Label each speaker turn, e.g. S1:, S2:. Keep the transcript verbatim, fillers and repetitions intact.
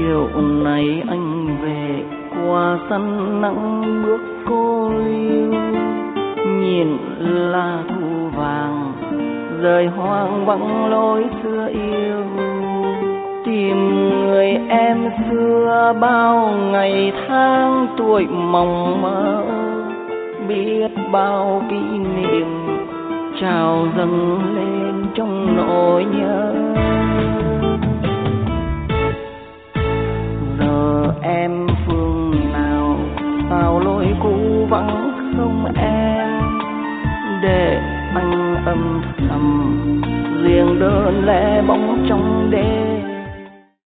S1: chiều nay anh về qua sân nắng bước cô liêu, nhìn lá thu vàng rời hoang vắng lối xưa yêu, tìm người em xưa bao ngày tháng tuổi mộng mơ, biết bao kỷ niệm trào dâng lên trong nỗi nhớ. Giờ em phương nào sao lối cũ vắng không em, để anh âm thầm riêng đơn lẻ bóng trong đêm.